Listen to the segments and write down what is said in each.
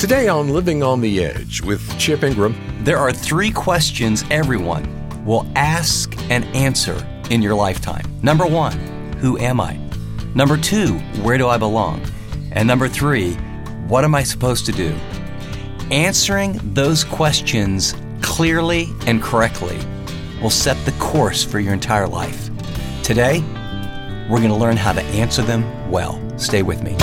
Today on Living on the Edge with Chip Ingram. There are 3 questions everyone will ask and answer in your lifetime. Number 1, who am I? Number 2, where do I belong? And number 3, what am I supposed to do? Answering those questions clearly and correctly will set the course for your entire life. Today, we're going to learn how to answer them well. Stay with me.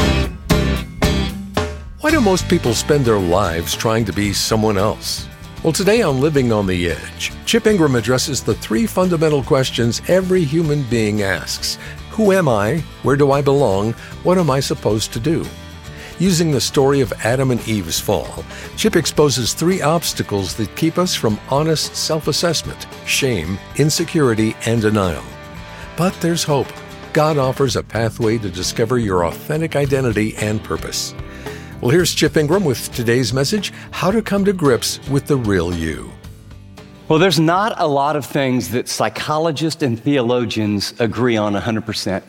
Why do most people spend their lives trying to be someone else? Well, today on Living on the Edge, Chip Ingram addresses the 3 fundamental questions every human being asks. Who am I? Where do I belong? What am I supposed to do? Using the story of Adam and Eve's fall, Chip exposes 3 obstacles that keep us from honest self-assessment: shame, insecurity, and denial. But there's hope. God offers a pathway to discover your authentic identity and purpose. Well, here's Chip Ingram with today's message, How to Come to Grips with the Real You. Well, there's not a lot of things that psychologists and theologians agree on 100%.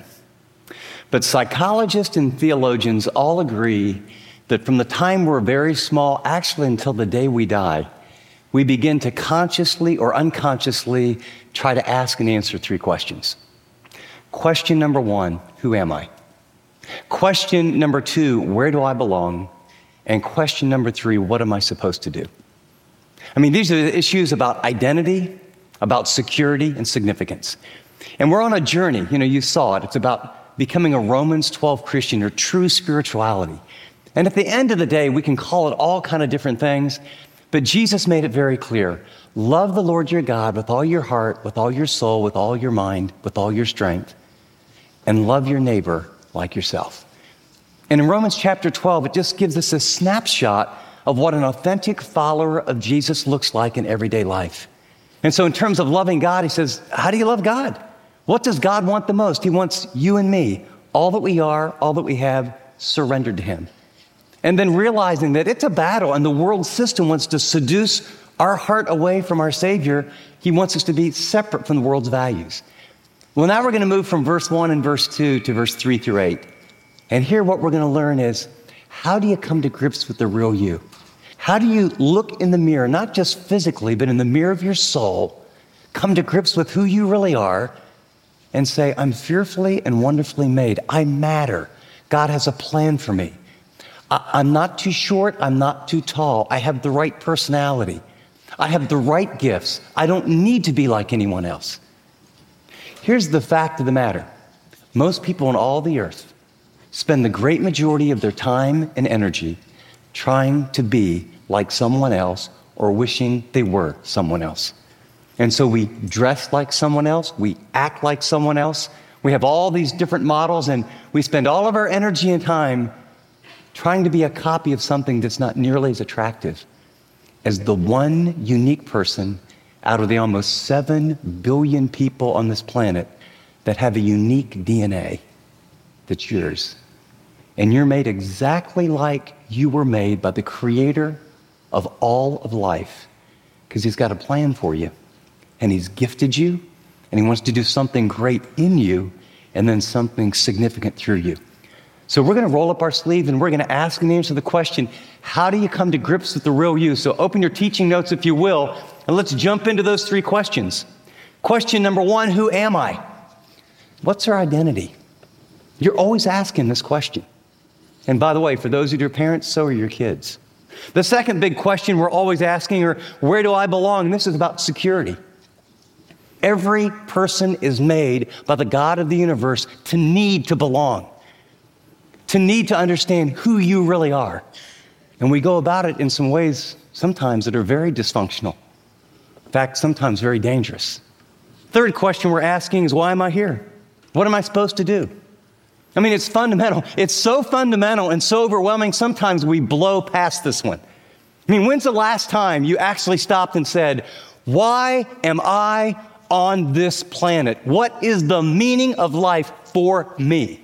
But psychologists and theologians all agree that from the time we're very small, actually until the day we die, we begin to consciously or unconsciously try to ask and answer 3 questions. Question number 1, who am I? Question number 2, where do I belong? And question number 3, what am I supposed to do? I mean, these are the issues about identity, about security, and significance. And we're on a journey. You saw it. It's about becoming a Romans 12 Christian, or true spirituality. And at the end of the day, we can call it all kind of different things, but Jesus made it very clear. Love the Lord your God with all your heart, with all your soul, with all your mind, with all your strength, and love your neighbor like yourself. And in Romans chapter 12, it just gives us a snapshot of what an authentic follower of Jesus looks like in everyday life. And so in terms of loving God, he says, how do you love God? What does God want the most? He wants you and me, all that we are, all that we have, surrendered to him. And then realizing that it's a battle and the world system wants to seduce our heart away from our Savior. He wants us to be separate from the world's values. Well, now we're going to move from verse 1 and verse 2 to verse 3 through 8. And here what we're going to learn is, how do you come to grips with the real you? How do you look in the mirror, not just physically, but in the mirror of your soul, come to grips with who you really are, and say, I'm fearfully and wonderfully made. I matter. God has a plan for me. I'm not too short. I'm not too tall. I have the right personality. I have the right gifts. I don't need to be like anyone else. Here's the fact of the matter. Most people on all the earth spend the great majority of their time and energy trying to be like someone else or wishing they were someone else. And so we dress like someone else, we act like someone else, we have all these different models, and we spend all of our energy and time trying to be a copy of something that's not nearly as attractive as the one unique person out of the almost 7 billion people on this planet that have a unique DNA that's yours. And you're made exactly like you were made by the Creator of all of life, because he's got a plan for you. And he's gifted you, and he wants to do something great in you, and then something significant through you. So we're going to roll up our sleeves, and we're going to ask and answer the question, how do you come to grips with the real you? So open your teaching notes, if you will, and let's jump into those 3 questions. Question number 1, who am I? What's our identity? You're always asking this question. And by the way, for those of you who are parents, so are your kids. The second big question we're always asking are, where do I belong? And this is about security. Every person is made by the God of the universe to need to belong, to need to understand who you really are. And we go about it in some ways sometimes that are very dysfunctional. In fact, sometimes very dangerous. Third question we're asking is, why am I here? What am I supposed to do? I mean, it's fundamental. It's so fundamental and so overwhelming, sometimes we blow past this one. I mean, when's the last time you actually stopped and said, why am I on this planet? What is the meaning of life for me?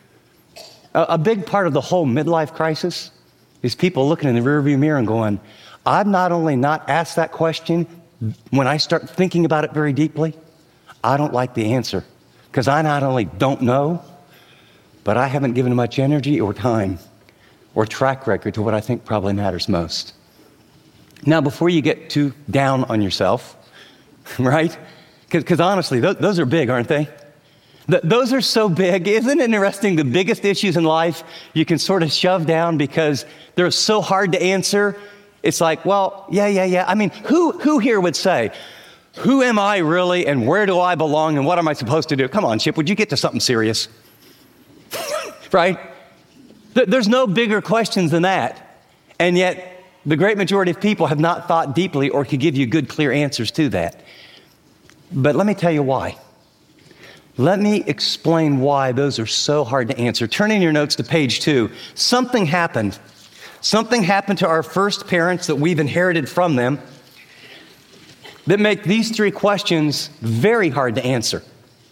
A big part of the whole midlife crisis is people looking in the rearview mirror and going, I've not only not asked that question, when I start thinking about it very deeply, I don't like the answer, because I not only don't know, but I haven't given much energy or time or track record to what I think probably matters most. Now, before you get too down on yourself, right? Because honestly, those are big, aren't they? Those are so big. Isn't it interesting? The biggest issues in life you can sort of shove down because they're so hard to answer. It's like, well, yeah. I mean, who here would say, who am I really and where do I belong and what am I supposed to do? Come on, Chip, would you get to something serious? Right? There's no bigger questions than that. And yet, the great majority of people have not thought deeply or could give you good, clear answers to that. But let me tell you why. Let me explain why those are so hard to answer. Turn in your notes to page 2. Something happened. Something happened to our first parents that we've inherited from them that make these 3 questions very hard to answer.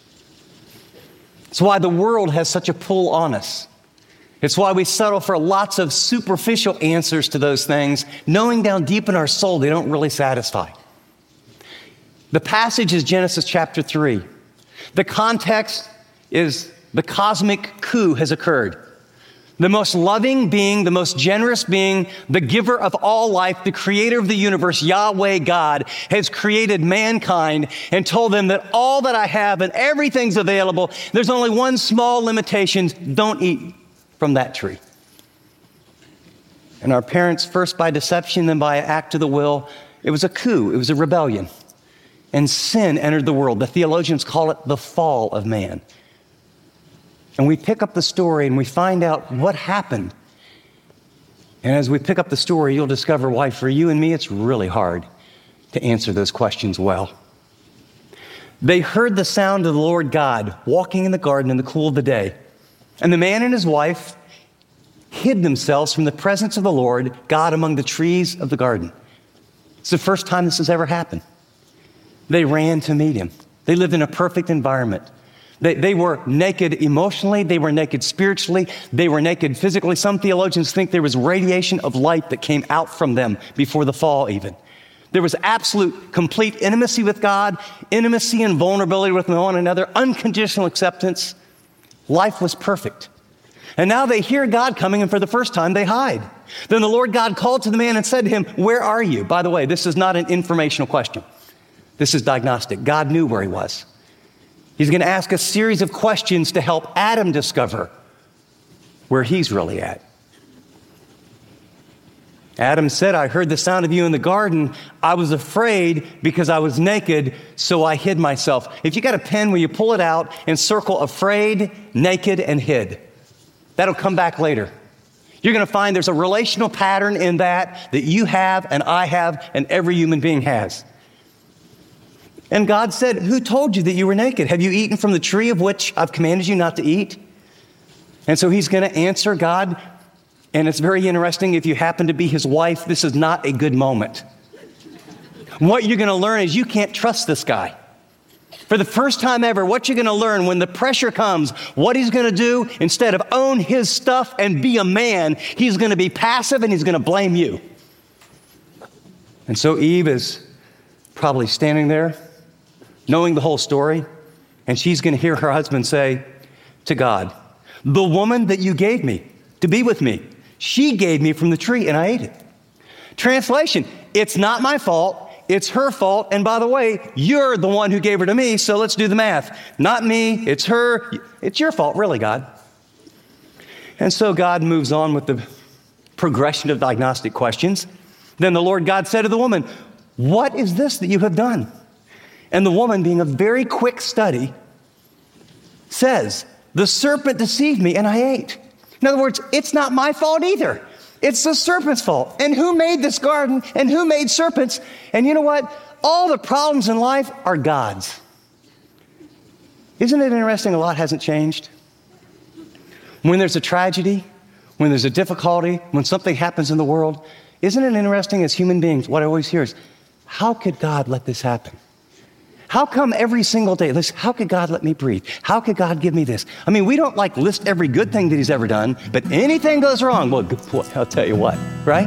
It's why the world has such a pull on us. It's why we settle for lots of superficial answers to those things, knowing down deep in our soul they don't really satisfy. The passage is Genesis chapter 3. The context is the cosmic coup has occurred. The most loving being, the most generous being, the giver of all life, the creator of the universe, Yahweh God, has created mankind and told them that all that I have and everything's available. There's only one small limitation: don't eat from that tree. And our parents, first by deception, then by an act of the will, it was a coup, it was a rebellion. And sin entered the world. The theologians call it the fall of man. And we pick up the story and we find out what happened. And as we pick up the story, you'll discover why for you and me it's really hard to answer those questions well. They heard the sound of the Lord God walking in the garden in the cool of the day. And the man and his wife hid themselves from the presence of the Lord God among the trees of the garden. It's the first time this has ever happened. They ran to meet him. They lived in a perfect environment. They were naked emotionally. They were naked spiritually. They were naked physically. Some theologians think there was radiation of light that came out from them before the fall even. There was absolute, complete intimacy with God, intimacy and vulnerability with one another, unconditional acceptance. Life was perfect. And now they hear God coming, and for the first time, they hide. Then the Lord God called to the man and said to him, "Where are you?" By the way, this is not an informational question. This is diagnostic. God knew where he was. He's going to ask a series of questions to help Adam discover where he's really at. Adam said, "I heard the sound of you in the garden. I was afraid because I was naked, so I hid myself." If you got a pen, will you pull it out and circle afraid, naked, and hid? That'll come back later. You're going to find there's a relational pattern in that you have and I have and every human being has. And God said, "Who told you that you were naked? Have you eaten from the tree of which I've commanded you not to eat?" And so he's going to answer God. And it's very interesting, if you happen to be his wife, this is not a good moment. What you're going to learn is you can't trust this guy. For the first time ever, what you're going to learn when the pressure comes, what he's going to do, instead of own his stuff and be a man, he's going to be passive and he's going to blame you. And so Eve is probably standing there, knowing the whole story, and she's going to hear her husband say to God, "The woman that you gave me to be with me, she gave me from the tree and I ate it." Translation, it's not my fault, it's her fault, and by the way, you're the one who gave her to me, so let's do the math. Not me, it's her, it's your fault, really, God. And so God moves on with the progression of diagnostic questions. Then the Lord God said to the woman, "What is this that you have done?" And the woman, being a very quick study, says, "The serpent deceived me and I ate." In other words, it's not my fault either. It's the serpent's fault. And who made this garden? And who made serpents? And you know what? All the problems in life are God's. Isn't it interesting? A lot hasn't changed. When there's a tragedy, when there's a difficulty, when something happens in the world, isn't it interesting as human beings, what I always hear is, how could God let this happen? How come every single day, listen, how could God let me breathe? How could God give me this? I mean, we don't list every good thing that he's ever done, but anything goes wrong, well, boy, I'll tell you what, right?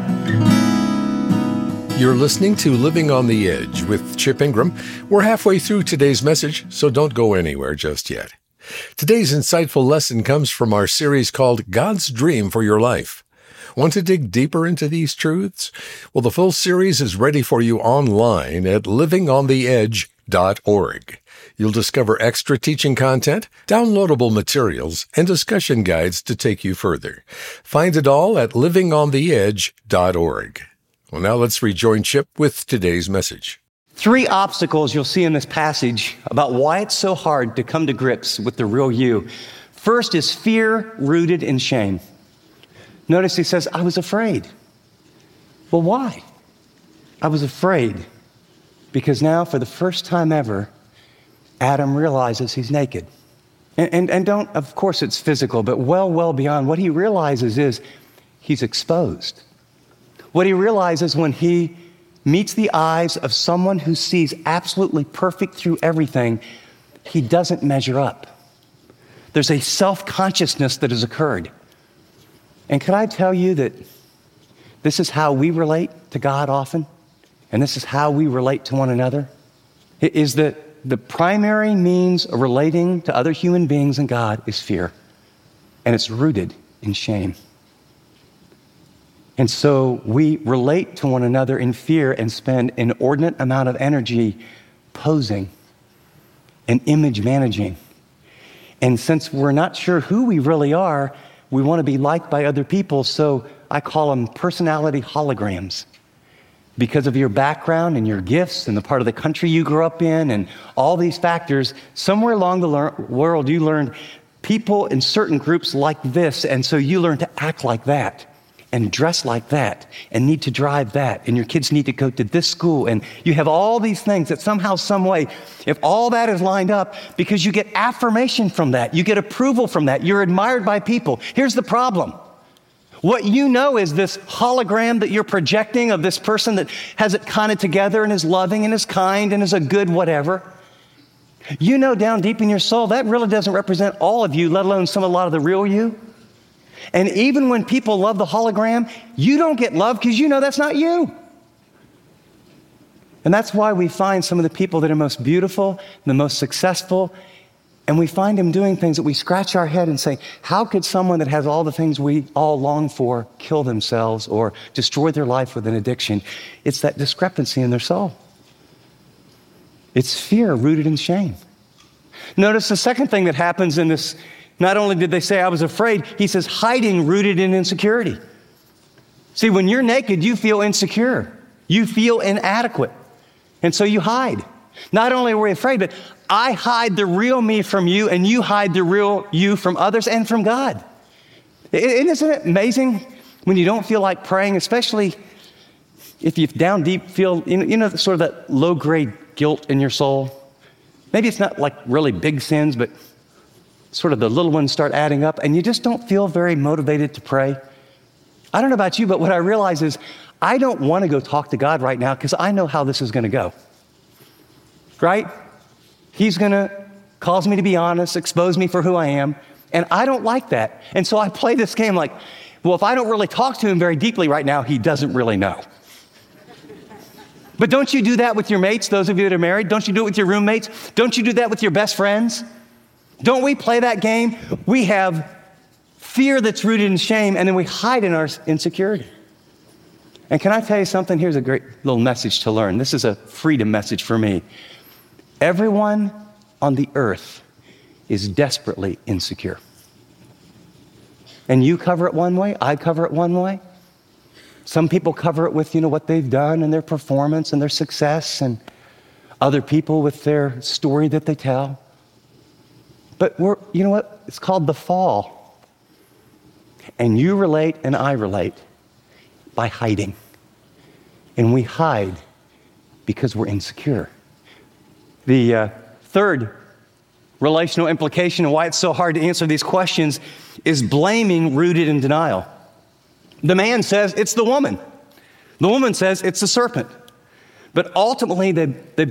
You're listening to Living on the Edge with Chip Ingram. We're halfway through today's message, so don't go anywhere just yet. Today's insightful lesson comes from our series called God's Dream for Your Life. Want to dig deeper into these truths? Well, the full series is ready for you online at livingontheedge.org. You'll discover extra teaching content, downloadable materials, and discussion guides to take you further. Find it all at livingontheedge.org. Well, now let's rejoin Chip with today's message. 3 obstacles you'll see in this passage about why it's so hard to come to grips with the real you. First is fear rooted in shame. Notice he says, I was afraid. Well, why? I was afraid because now for the first time ever, Adam realizes he's naked. And don't, of course it's physical, but well beyond. What he realizes is he's exposed. What he realizes when he meets the eyes of someone who sees absolutely perfect through everything, he doesn't measure up. There's a self-consciousness that has occurred. And can I tell you that this is how we relate to God often? And this is how we relate to one another? It is that the primary means of relating to other human beings and God is fear. And it's rooted in shame. And so we relate to one another in fear and spend an inordinate amount of energy posing and image managing. And since we're not sure who we really are, we want to be liked by other people, so I call them personality holograms. Because of your background and your gifts and the part of the country you grew up in and all these factors, somewhere along the world you learned people in certain groups like this, and so you learn to act like that and dress like that and need to drive that, and your kids need to go to this school, and you have all these things that somehow, some way, if all that is lined up, because you get affirmation from that, you get approval from that, you're admired by people. Here's the problem. What you know is this hologram that you're projecting of this person that has it kind of together and is loving and is kind and is a good whatever. You know down deep in your soul that really doesn't represent all of you, let alone a lot of the real you. And even when people love the hologram, you don't get love because you know that's not you. And that's why we find some of the people that are most beautiful, the most successful, and we find them doing things that we scratch our head and say, how could someone that has all the things we all long for kill themselves or destroy their life with an addiction? It's that discrepancy in their soul. It's fear rooted in shame. Notice the second thing that happens in this. Not only did they say, I was afraid, he says, hiding rooted in insecurity. See, when you're naked, you feel insecure. You feel inadequate. And so you hide. Not only are we afraid, but I hide the real me from you, and you hide the real you from others and from God. Isn't it amazing when you don't feel like praying, especially if you down deep feel, sort of that low-grade guilt in your soul? Maybe it's not like really big sins, but sort of the little ones start adding up, and you just don't feel very motivated to pray. I don't know about you, but what I realize is I don't want to go talk to God right now because I know how this is going to go. Right? He's going to cause me to be honest, expose me for who I am, and I don't like that. And so I play this game like, well, if I don't really talk to him very deeply right now, he doesn't really know. But don't you do that with your mates, those of you that are married? Don't you do it with your roommates? Don't you do that with your best friends? Don't we play that game? We have fear that's rooted in shame, and then we hide in our insecurity. And can I tell you something? Here's a great little message to learn. This is a freedom message for me. Everyone on the earth is desperately insecure. And you cover it one way, I cover it one way. Some people cover it with, what they've done and their performance and their success, and other people with their story that they tell. But you know what? It's called the fall. And you relate and I relate by hiding. And we hide because we're insecure. The third relational implication of why it's so hard to answer these questions is blaming rooted in denial. The man says it's the woman. The woman says it's the serpent. But ultimately, they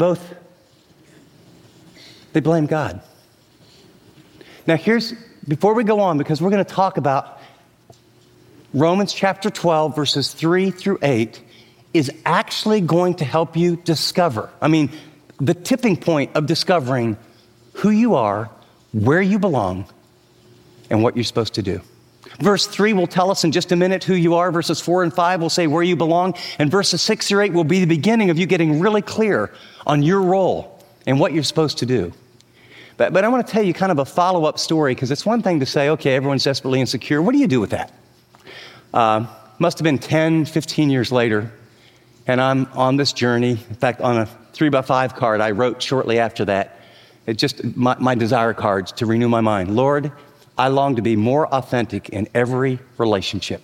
blame God. Now before we go on, because we're going to talk about Romans chapter 12, verses 3 through 8, is actually going to help you discover, the tipping point of discovering who you are, where you belong, and what you're supposed to do. Verse 3 will tell us in just a minute who you are. Verses 4 and 5 will say where you belong. And verses 6 through 8 will be the beginning of you getting really clear on your role and what you're supposed to do. But I want to tell you kind of a follow-up story, because it's one thing to say, okay, everyone's desperately insecure. What do you do with that? Must have been 10, 15 years later, and I'm on this journey. In fact, on a 3x5 card I wrote shortly after that, it just my desire cards to renew my mind. Lord, I long to be more authentic in every relationship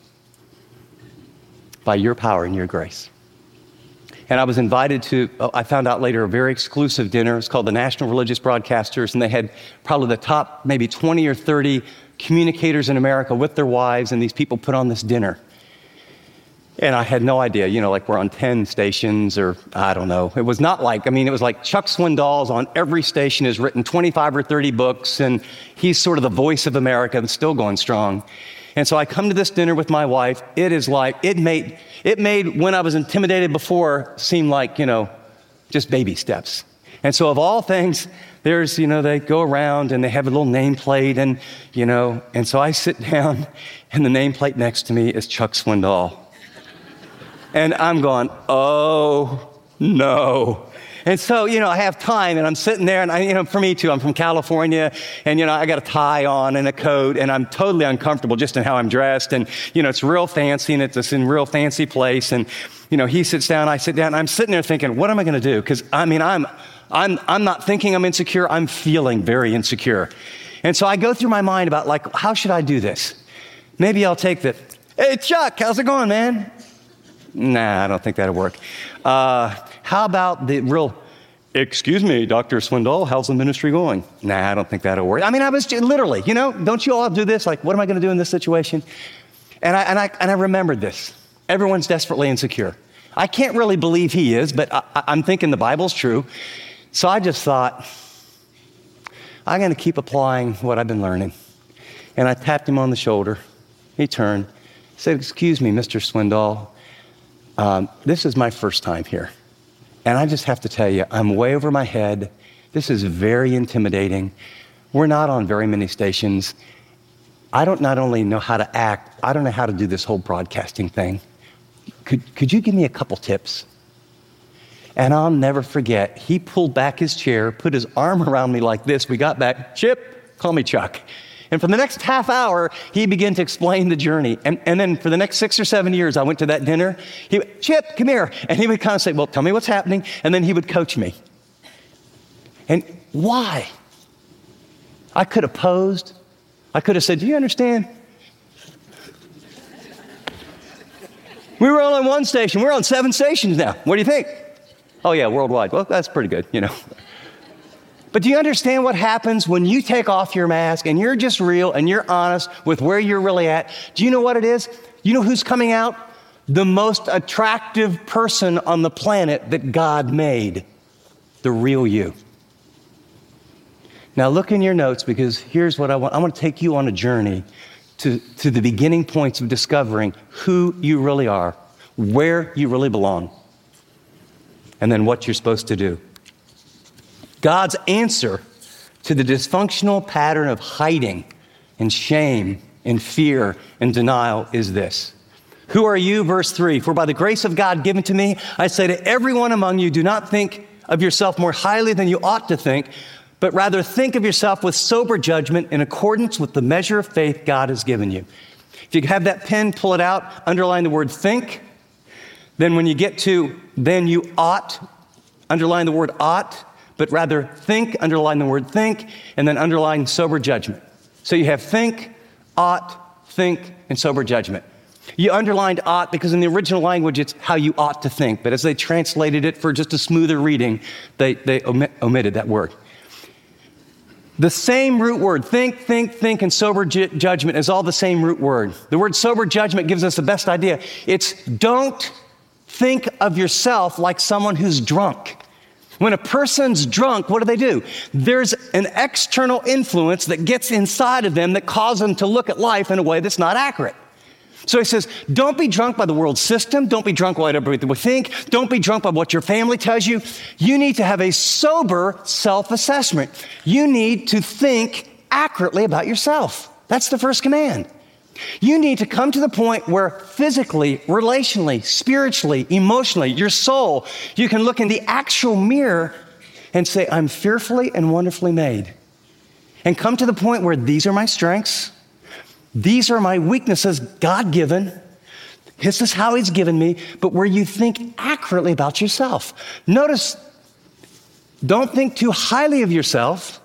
by your power and your grace. And I was invited to, I found out later, a very exclusive dinner. It's called the National Religious Broadcasters, and they had probably the top maybe 20 or 30 communicators in America with their wives, and these people put on this dinner. And I had no idea, like we're on 10 stations, or I don't know. It was not like, it was like Chuck Swindoll's on every station, has written 25 or 30 books, and he's sort of the voice of America and still going strong. And so I come to this dinner with my wife. It is like, it made when I was intimidated before seem like, just baby steps. And so of all things, there's, they go around and they have a little nameplate and so I sit down and the nameplate next to me is Chuck Swindoll. And I'm going, oh, no. And so, I have time and I'm sitting there and for me too, I'm from California and, I got a tie on and a coat and I'm totally uncomfortable just in how I'm dressed. And, it's real fancy and it's in a real fancy place. And, he sits down, I sit down, and I'm sitting there thinking, what am I going to do? Because, I'm not thinking I'm insecure. I'm feeling very insecure. And so I go through my mind about how should I do this? Maybe I'll take the, hey, Chuck, how's it going, man? Nah, I don't think that'll work. How about the real, excuse me, Dr. Swindoll, how's the ministry going? Nah, I don't think that'll work. I was literally, don't you all do this? What am I going to do in this situation? And I remembered this. Everyone's desperately insecure. I can't really believe he is, but I'm thinking the Bible's true. So I just thought, I'm going to keep applying what I've been learning. And I tapped him on the shoulder. He turned, said, excuse me, Mr. Swindoll. This is my first time here. And I just have to tell you, I'm way over my head. This is very intimidating. We're not on very many stations. I don't not only know how to act, I don't know how to do this whole broadcasting thing. Could you give me a couple tips? And I'll never forget, he pulled back his chair, put his arm around me like this. We got back, Chip, call me Chuck. And for the next half hour, he began to explain the journey. And then for the next 6 or 7 years, I went to that dinner. He would, Chip, come here. And he would kind of say, well, tell me what's happening. And then he would coach me. And why? I could have posed. I could have said, do you understand? We were only on one station. We're on 7 stations now. What do you think? Oh, yeah, worldwide. Well, that's pretty good, But do you understand what happens when you take off your mask and you're just real and you're honest with where you're really at? Do you know what it is? You know who's coming out? The most attractive person on the planet that God made. The real you. Now look in your notes, because here's what I want. I want to take you on a journey to the beginning points of discovering who you really are, where you really belong, and then what you're supposed to do. God's answer to the dysfunctional pattern of hiding and shame and fear and denial is this. Who are you? Verse 3, for by the grace of God given to me, I say to everyone among you, do not think of yourself more highly than you ought to think, but rather think of yourself with sober judgment in accordance with the measure of faith God has given you. If you have that pen, pull it out, underline the word think. Then when you get to then you ought, underline the word ought. But rather think, underline the word think, and then underline sober judgment. So you have think, ought, think, and sober judgment. You underlined ought because in the original language, it's how you ought to think. But as they translated it for just a smoother reading, they omitted that word. The same root word, think, and sober judgment is all the same root word. The word sober judgment gives us the best idea. It's don't think of yourself like someone who's drunk. When a person's drunk, what do? There's an external influence that gets inside of them that causes them to look at life in a way that's not accurate. So he says, don't be drunk by the world system. Don't be drunk by what everybody would think. Don't be drunk by what your family tells you. You need to have a sober self-assessment. You need to think accurately about yourself. That's the first command. You need to come to the point where physically, relationally, spiritually, emotionally, your soul, you can look in the actual mirror and say, I'm fearfully and wonderfully made. And come to the point where these are my strengths. These are my weaknesses, God-given. This is how He's given me, but where you think accurately about yourself. Notice, don't think too highly of yourself.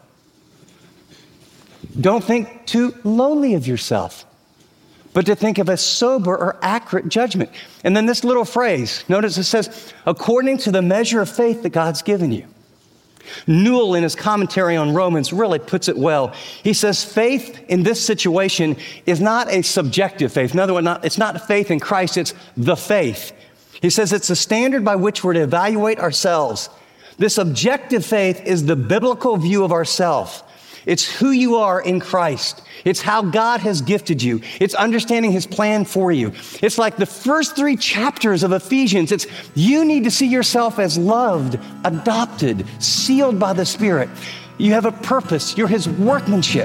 Don't think too lowly of yourself, but to think of a sober or accurate judgment. And then this little phrase, notice it says, according to the measure of faith that God's given you. Newell, in his commentary on Romans, really puts it well. He says faith in this situation is not a subjective faith. In other words, it's not faith in Christ, it's the faith. He says it's a standard by which we're to evaluate ourselves. This objective faith is the biblical view of ourselves. It's who you are in Christ. It's how God has gifted you. It's understanding His plan for you. It's like the first 3 chapters of Ephesians. It's you need to see yourself as loved, adopted, sealed by the Spirit. You have a purpose. You're His workmanship.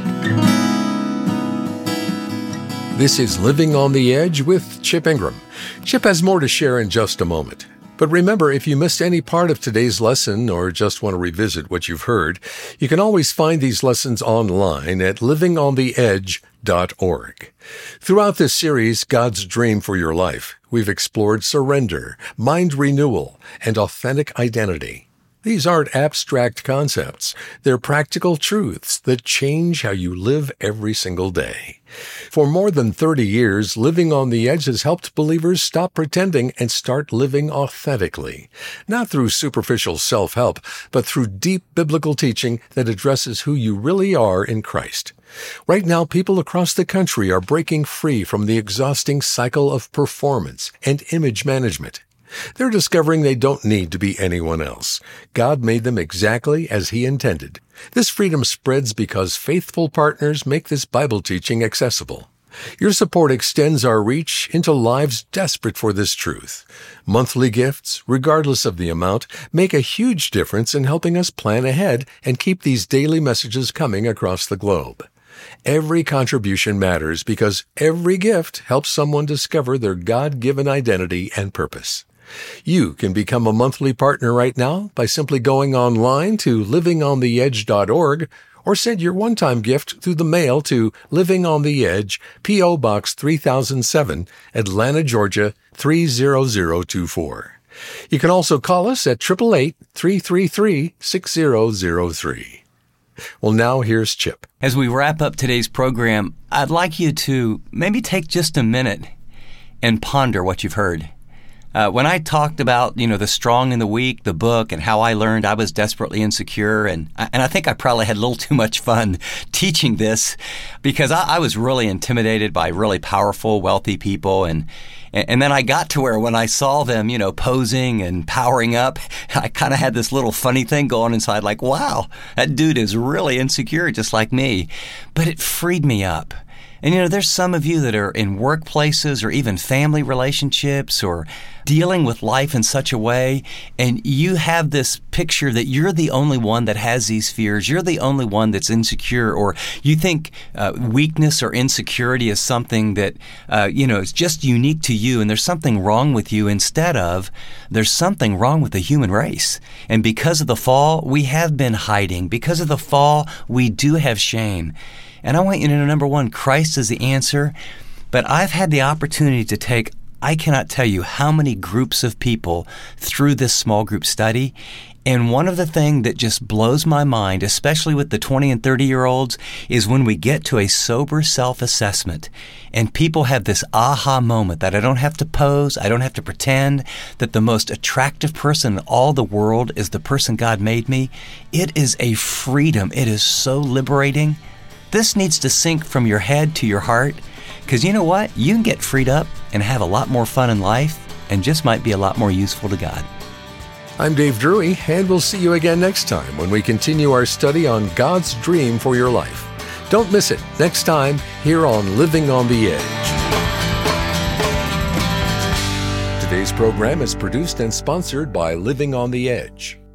This is Living on the Edge with Chip Ingram. Chip has more to share in just a moment. But remember, if you missed any part of today's lesson or just want to revisit what you've heard, you can always find these lessons online at livingontheedge.org. Throughout this series, God's Dream for Your Life, we've explored surrender, mind renewal, and authentic identity. These aren't abstract concepts. They're practical truths that change how you live every single day. For more than 30 years, Living on the Edge has helped believers stop pretending and start living authentically. Not through superficial self-help, but through deep biblical teaching that addresses who you really are in Christ. Right now, people across the country are breaking free from the exhausting cycle of performance and image management. They're discovering they don't need to be anyone else. God made them exactly as He intended. This freedom spreads because faithful partners make this Bible teaching accessible. Your support extends our reach into lives desperate for this truth. Monthly gifts, regardless of the amount, make a huge difference in helping us plan ahead and keep these daily messages coming across the globe. Every contribution matters because every gift helps someone discover their God-given identity and purpose. You can become a monthly partner right now by simply going online to livingontheedge.org or send your one-time gift through the mail to Living on the Edge, P.O. Box 3007, Atlanta, Georgia 30024. You can also call us at 888-333-6003. Well, now here's Chip. As we wrap up today's program, I'd like you to maybe take just a minute and ponder what you've heard. When I talked about, the strong and the weak, the book, and how I learned I was desperately insecure, and I think I probably had a little too much fun teaching this because I was really intimidated by really powerful, wealthy people, and then I got to where when I saw them, posing and powering up, I kind of had this little funny thing going inside like, wow, that dude is really insecure just like me. But it freed me up. And there's some of you that are in workplaces or even family relationships or dealing with life in such a way, and you have this picture that you're the only one that has these fears. You're the only one that's insecure, or you think weakness or insecurity is something that, is just unique to you, and there's something wrong with you instead of there's something wrong with the human race. And because of the fall, we have been hiding. Because of the fall, we do have shame. And I want you to know, number one, Christ is the answer. But I've had the opportunity to take, I cannot tell you how many groups of people through this small group study. And one of the things that just blows my mind, especially with the 20 and 30-year-olds, is when we get to a sober self-assessment and people have this aha moment that I don't have to pose, I don't have to pretend, that the most attractive person in all the world is the person God made me. It is a freedom. It is so liberating. This needs to sink from your head to your heart, because you know what? You can get freed up and have a lot more fun in life and just might be a lot more useful to God. I'm Dave Drury, and we'll see you again next time when we continue our study on God's dream for your life. Don't miss it next time here on Living on the Edge. Today's program is produced and sponsored by Living on the Edge.